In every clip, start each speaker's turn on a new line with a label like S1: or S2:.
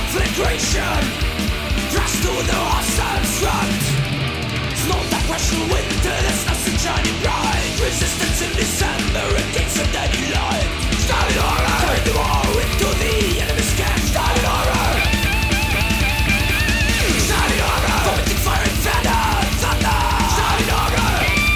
S1: conflagration, thrust to the awesome front. Snow depression, winter, there's nothing shining bright. Resistance in December against the deadly light. Starting horror, carry the war into the enemy's camp. Starting horror, starting horror, vomiting fire and thunder. Starting horror,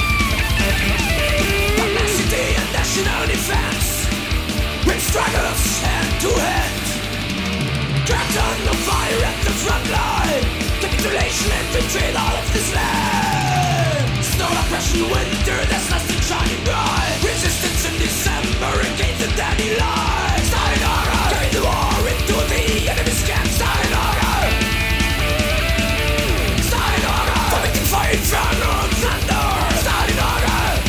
S1: pugnacity and national defense, with struggles hand to hand. Curtain of fire at the front line, capitulation and betrayal of this land. Snow oppression, winter, there's nothing shining bright. Resistance in December against the deadly light. Starting horror, carry the war into the enemy's camp. Starting horror, starting horror, vomiting fire, inferno, thunder. Starting horror.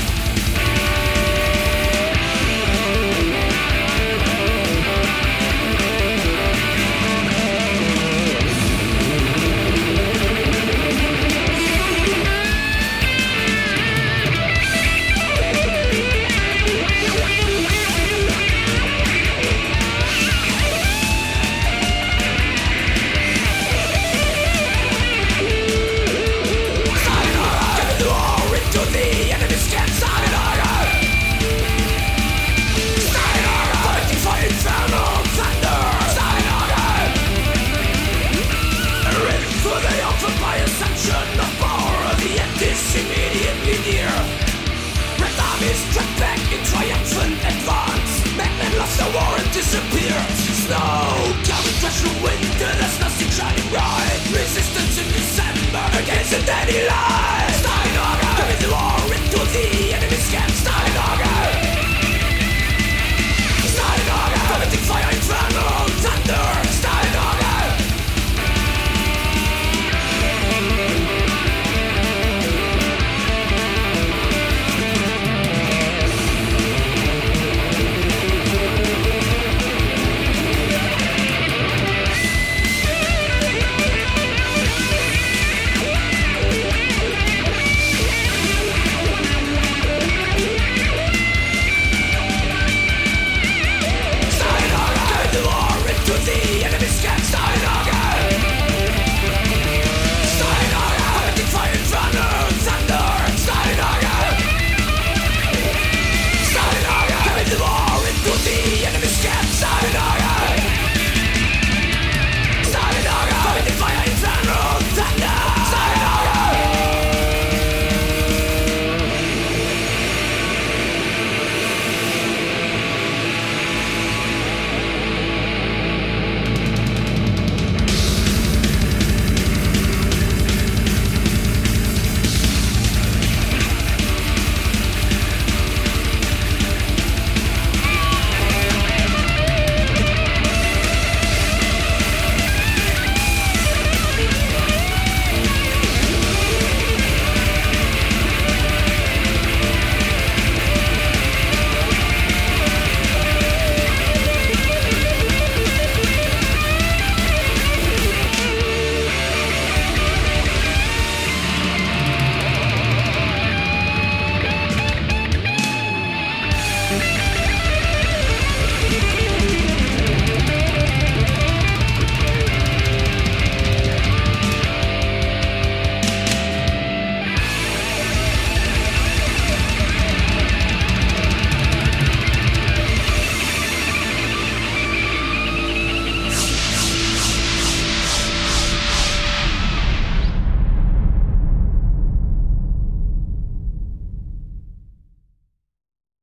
S1: Immediately near, Red armies track back in triumphant advance. Magnet lost the war and disappeared. Snow, covered threshold, winter, there's nothing shining bright. Resistance in December against the deadly light.